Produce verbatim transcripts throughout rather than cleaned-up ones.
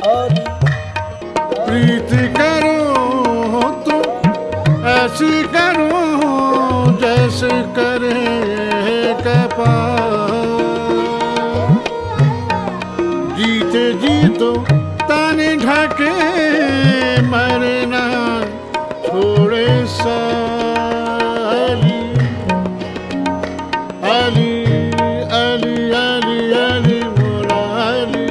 प्रीति करूं तो ऐसी करूं जैसे करे कपाल। जीते जी तो ताने ढाके मरना छोड़े साली। अली अली अली अली मोरा अली।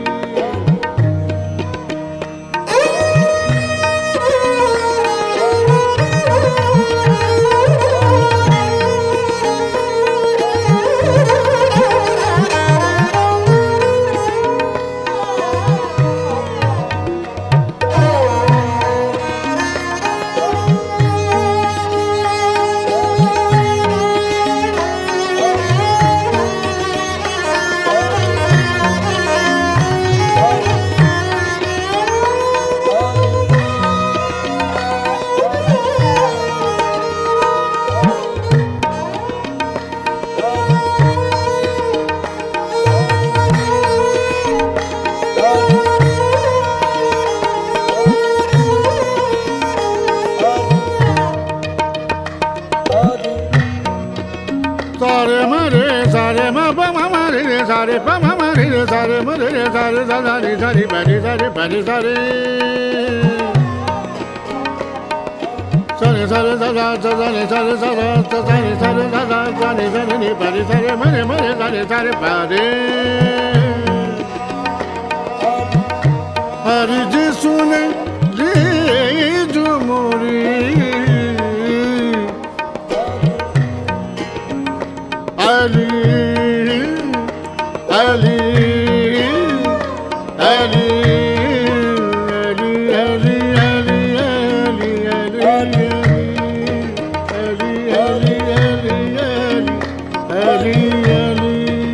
सारे मरे सारे म प म म रे रे सारे प म म रे रे सारे म रे रे सारे सा सा रे सा रे प रे सारे प रे सारे सारे सारे सा सा सा सा रे सारे सा सा सा सा रे सारे सा सा सा रे सा रे प रे सारे म रे म रे सारे सारे प रे। हरि जी सुने रे जो मोरी अली अली अली अली अली अली अली अली अली अली अली अली।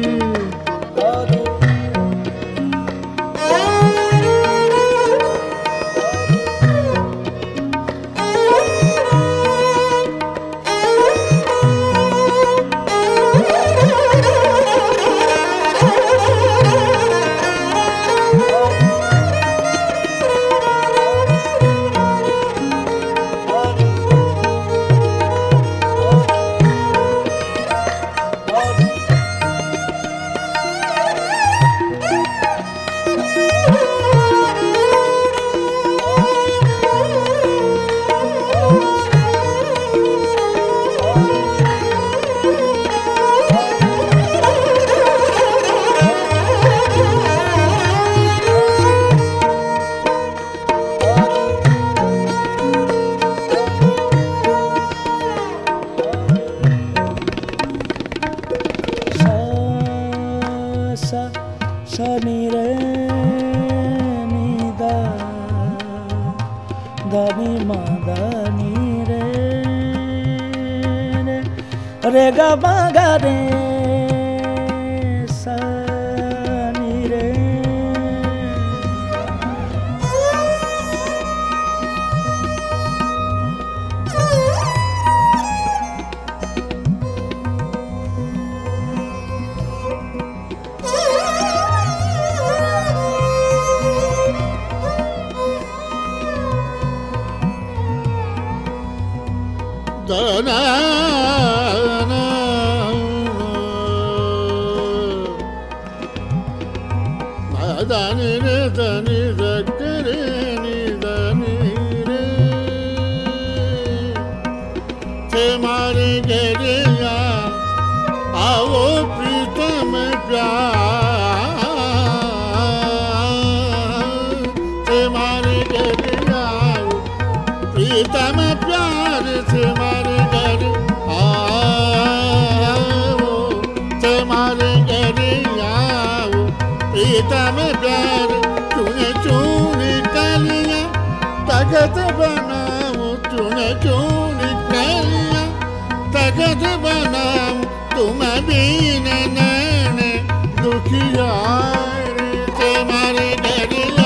शनि रे नि दा दानी मा दानी रे रे गा मा गा रे सा नि रे। Da na na da ni re da ni da re ni da ni re तुम्हारे गरिया आओ प्रीतम प्यार तुम्हारे गरिया प्रीतम प्यार तुम्हारे घर आओ तुम्हारे गरिया प्रीतम प्यार तूने चून कलिया तगत बनाओ तूने चून कलिया तगत बनाओ तुम बीन नैन दुखिया तुम्हारे गरिया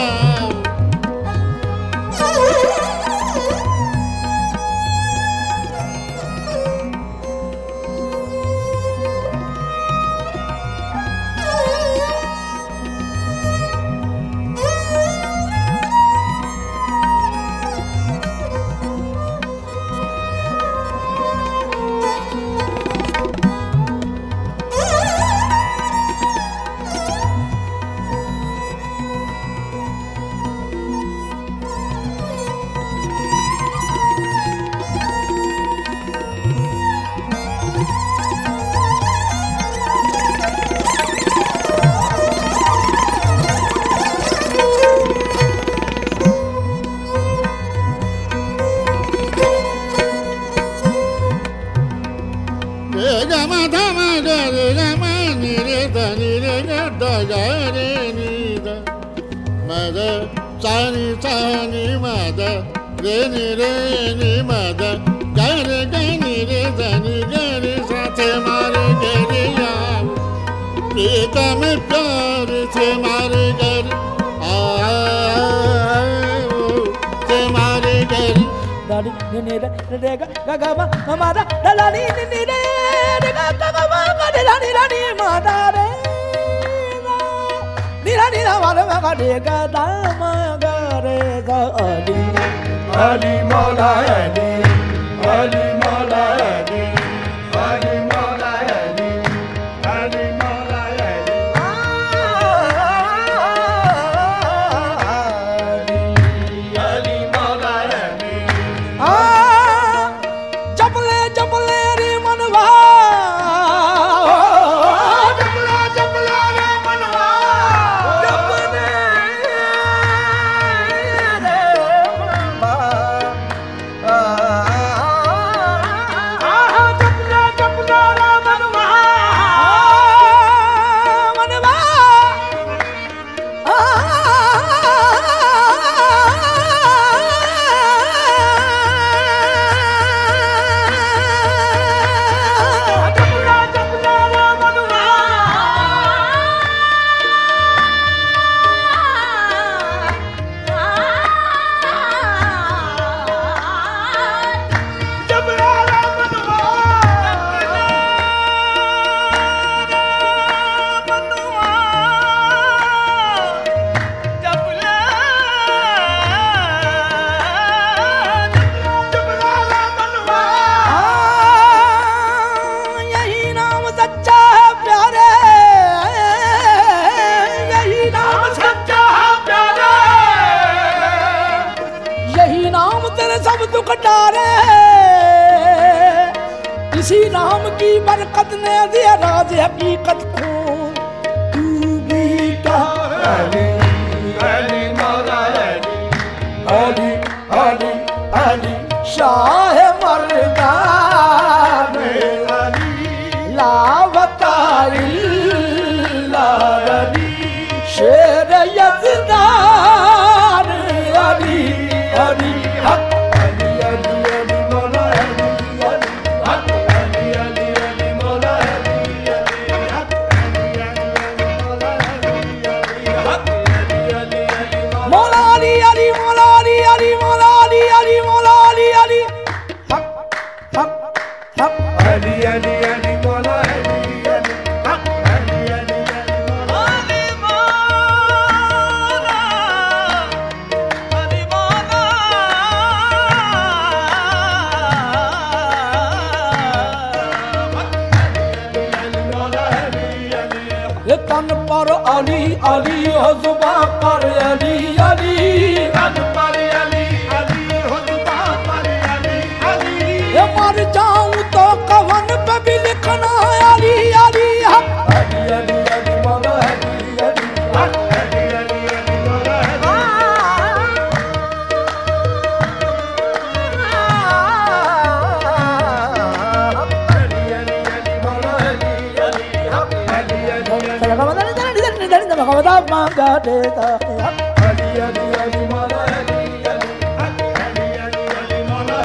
सानी सानी मद रे नि रे नि मद गर गनि रे धनि गर साथे मारे गरिया प्रीतम प्यार से मारे गर आ से मारे गर दानी नि रे रे गा गा गा मा मा दा दा ला नि नि रे रे गा गा गा मा गा रे ला नि ला नि मा दा रे नि ला नि ला मा रे मा गा रे गा दा मा गा रे गा अली अली मौला अली अली मौला अली अली मौला अली अली मौला अली अली मौला अली आ जपले जपले रे मनवा जपला जपला रे मनवा जपले रे मनवा आहा जपला जपला रे मनवा मनवा जपला जपला रे मनवा जपला रे मनवा जपला जपला रे मनवा यही नाम सच्चा है प्यारे यही नाम सच्चा है प्यारा यही नाम तेरे सब दुख टारे इसी नाम की बरकत ने दिया राज हकीकत को तू भी का अली अली मौला अली अली अली अली शाह मर्दान अली लावतारी लाली शेर यज़दान अली अली हक अली अली अली मौला अली अली हक अली अली अली मौला अली अली हक अली अली अली मौला अली अली हक अली अली अली मौला अली अली मौला अली अली मौला अली अली मौला अली अली हक हक हक अली अली अली मौला अली अली हक अली अली अली मौला अली मौला अली मौला अली मौला अली अली ये तन पर अली अली हो जुबां पर अली अली तन पर अली अली हो जुबां पर अली अली ये मर जाऊं तो कवन पे भी लिखना अली अली हक अली अली अली मौला अली अली हक अली अली अली मौला अली अली अली अली मौला अली अली हक अली अली अली मांगा देता हक अली अली अली मौला अली अली हक अली अली अली मौला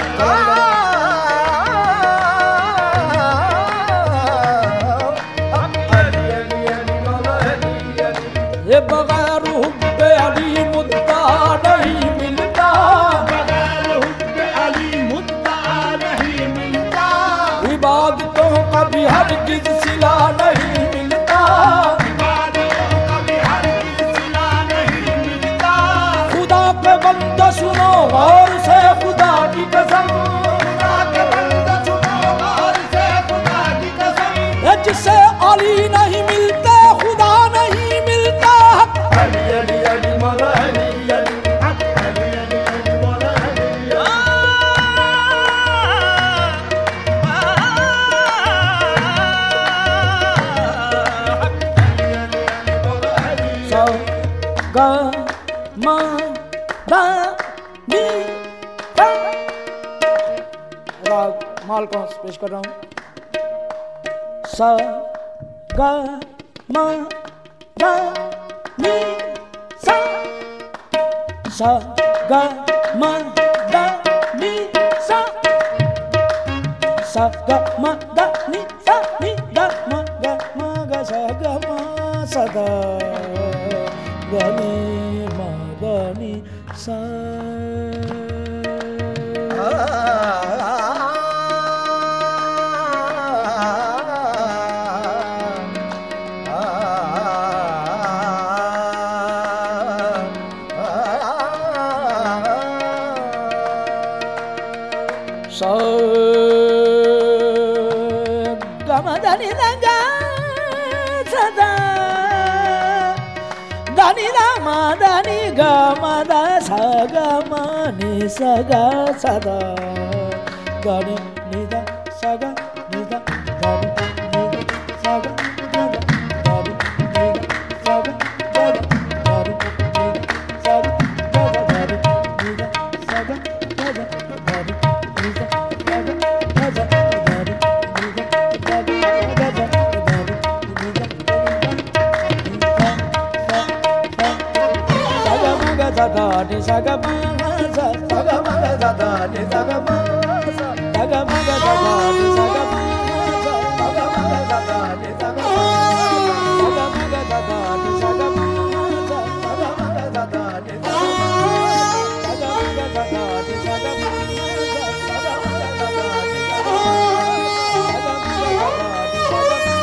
हक अली अली अली मौला अली अली ये बगैर हुब्बे अली मुद्दा नहीं मिलता बगैर हुक्म अली मुद्दा नहीं मिलता इबादतों का भी हरगिज़ सिला नहीं मिलता इबादतों का भी हरगिज़ सिला नहीं मिलता खुदा पे बंदा सुनो और से खुदा की कसम खुदा के बंदे सुनो और से खुदा की कसम ये जिसे अली नहीं मिलते खुदा नहीं मिलता हक अली अली अली मौला अली अली हक अली अली अली मौला अली सा गा मा दा नी सा राग माल को पेश कर रहा हूँ सा गा मा दा नी सा sa ga ma da ni sa sa ga ma da ni sa ni da ma ga ma ga sa ga ma sa da ga ni ma ga ni sa sa ga ma da ni da ga sa da da ni da ma da ni ga ma da sa ga ma ni sa ga sa da ga ni ni da sa ga ni da ga ni ni da sa ga ga da ga ni ni da sa ga ga da ga ni ni da sa ga ga da ga ni ni da sa ga ga da ga ni ni da sa ga ga da ga ni ni da sa ga ga da ga ni ni da sa ga ni sa ga ma sa sa ga ma ga sa da ni sa ga ma sa sa ga ma ga sa da ni sa ga ma sa sa ga ma ga sa da ni sa ga ma sa ga ma ga sa da ni sa ga ma sa sa ga ma ga sa da ni sa ga ma sa ga ma ga sa da ni sa ga ma sa sa ga ma ga sa da ni sa ga ma sa ga ma ga sa da ni sa ga ma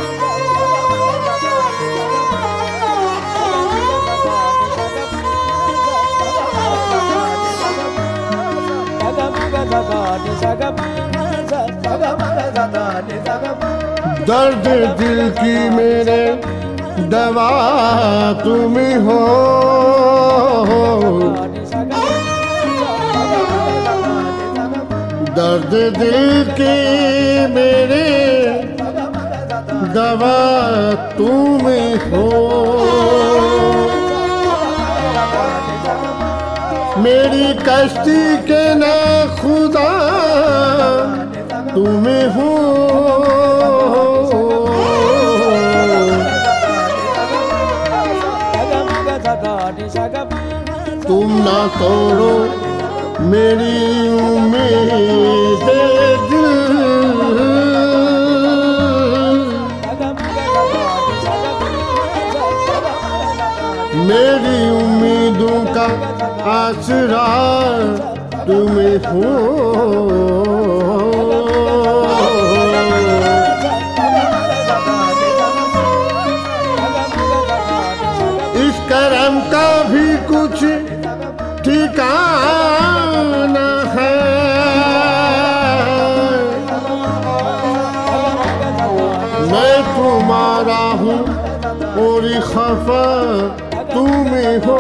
दर्द दिल की मेरे दवा तुम हो, दर्द दिल की मेरे दवा तुम हो, मेरी कश्ती के ना खुदा तुम हो, तुम ना तोड़ो मेरी उम्मीद दिल, मेरी उम्मीदों का आसरा तुम हो, इस करम का भी कुछ ठिकाना है, मैं तुम्हारा हूँ और खफा तुम हो,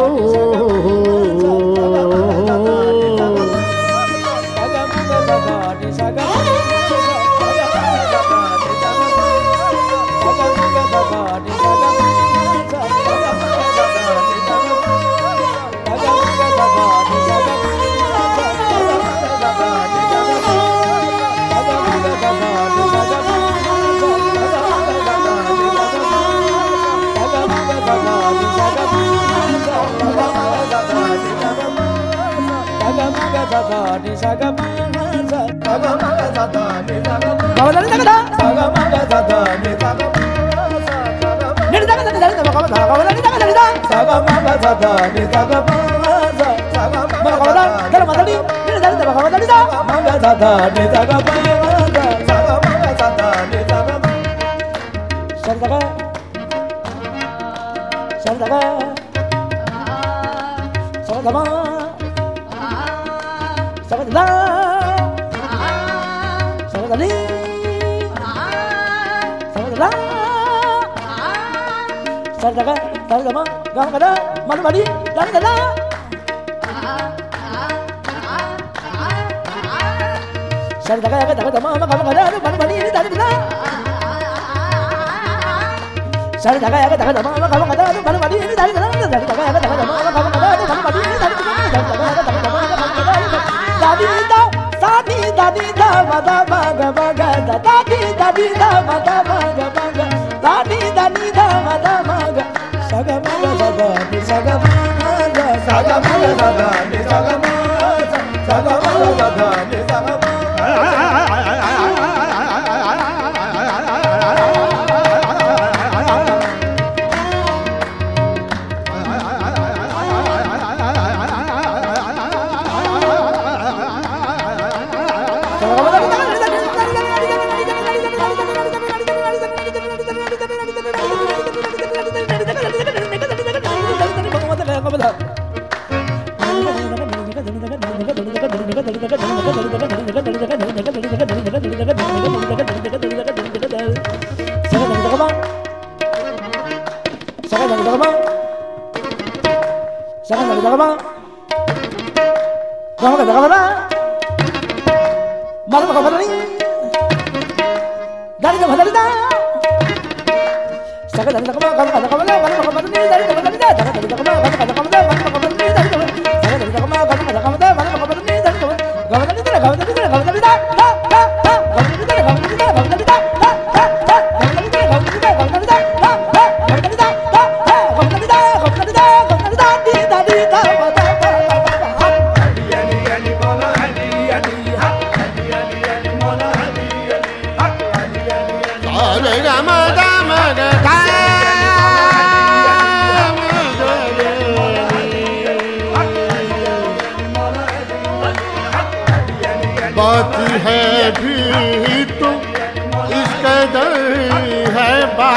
बात है भी तो इस कदर है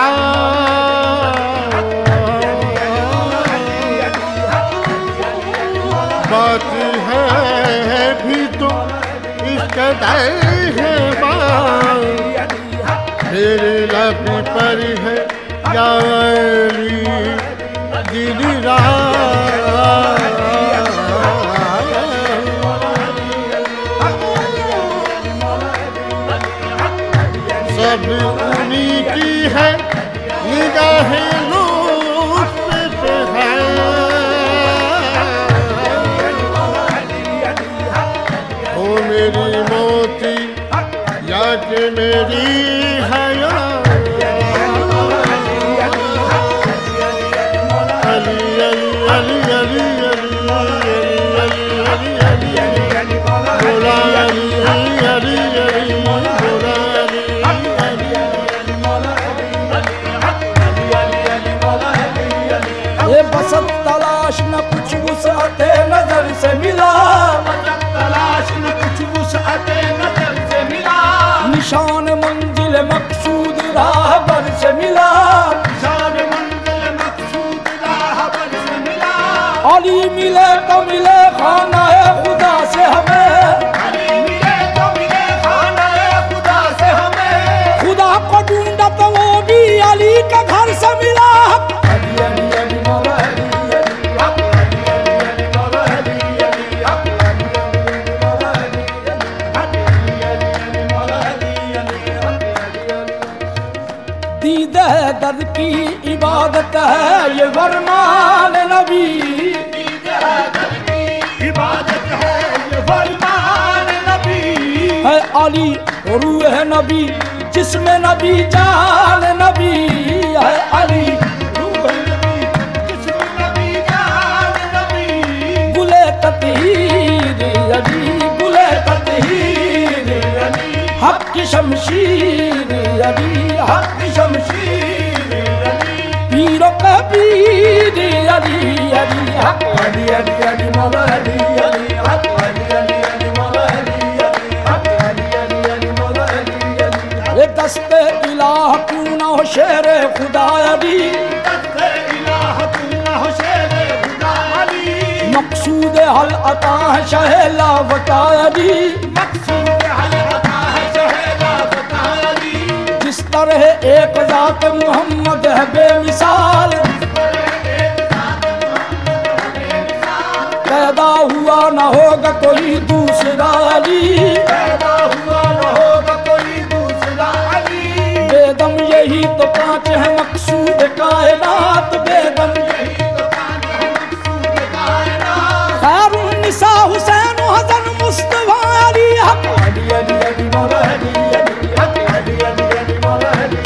बात, बात है भी तो इस कदर है बात, मेरे लब पर है या अली दिन रात, सब उन्हीं की है निगाहें लुत्फ पे है, ओ मेरी मोती या कि मेरी हया, अली अली अली अली अली अली अली अली बोला अली अली अली बोला बसत तलाश न कुछ वुसअते नजर से मिला, तलाश न कुछ वुसअते नजर से मिला, निशान मंजिल मकसूद राहबर से मिला, निशान मंजिल मकसूद राहबर से मिला, अली मिले तो मिले खाना है खुदा से हमें, अली मिले तो मिले खाना है खुदा से हमें, खुदा को ढूंढा तो वो भी अली के घर से मिला, अली अली अली मौला अली दर्द की इबादत है ये फरमान नबी, इबादत है ये फरमान नबी, है अली रूह है नबी जिसमें नबी जान नबी, है अली रूह है नबी जिसमें नबी जान नबी, गुले ततहीर अली गुले ततहीर अली, हक की शमशीर अली हक की शमशीर अली, पीरों का पीर अली अली हक अली अली अली मौला अली अली हक अली अली अली मौला अली अली हक अली अली अली मौला अली अली, एक दस्ते इलाह क्यों ना हो शेर खुदा अली, दस्ते इलाह क्यों ना हो शेर खुदा अली, मकसूद हल अता है शहला वता अली, मकसूद हल अता है शहला वता अली, जिस तरह एक जात मोहम्मद है बेमिसाल, पैदा हुआ न होगा कोई दूसरा अली, पैदा हुआ न होगा कोई दूसरा अली, बेदम यही तो पांच है मकसूद कायनात, बेदम यही तो पांच है मकसूद कायनात, खैरुन निसा हुसैन हसन मुस्तफा अली हक अली अली अली मौला अली अली हक अली अली अली मौला अली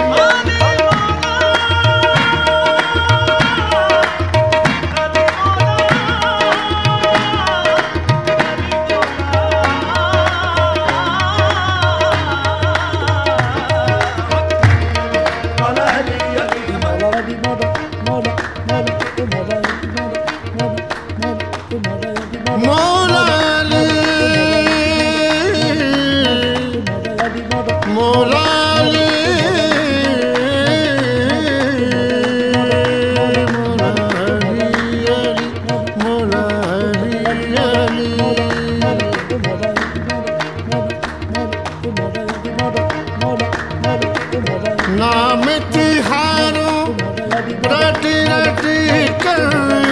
Morali, Morali, नाम तिहारो रटी रटी कर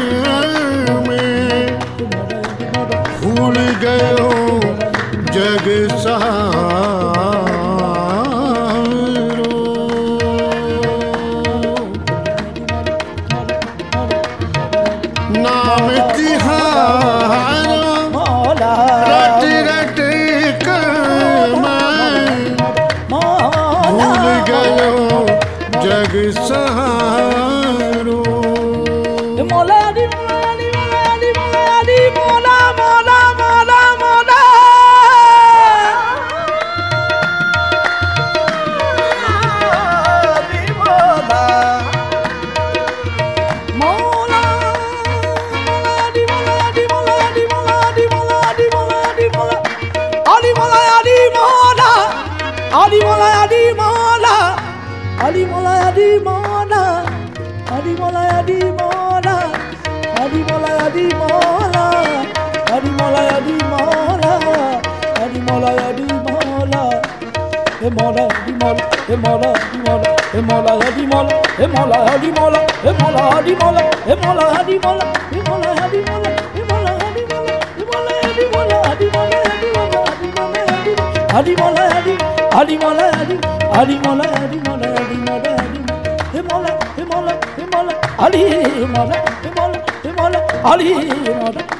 में भूल गयो जग सहारो नाम तिहारो रटी रटी कर में भूल गयो जग सहारो मोला दी मोला दी मोला दी मोला दी मोला मोला मोला मोला दी मोला मोला दी मोला दी मोला दी मोला दी मोला दी मोला दी मोला आदि मोला आदि मोला आदि मोला आदि मोला आदि मोला आदि मोला आदि मोला आदि मोला आदि मोला आदि मोला आदि मोला आदि मोला आदि मोला आदि मोला हे मोला आदि मोला हे मोला आदि मोला हे मोला आदि मोला हे मोला आदि मोला हे मोला आदि मोला हे मोला आदि मोला हे मोला आदि मोला हे मोला आदि मोला हे मोला आदि मोला आदि मोला आदि मोला आदि मोला आदि आदि मोला आदि आदि मोला आदि मोला आदि मोला आदि हे मोला हे मोला हे मोला आदि मोला हे मोला हे मोला आदि मोला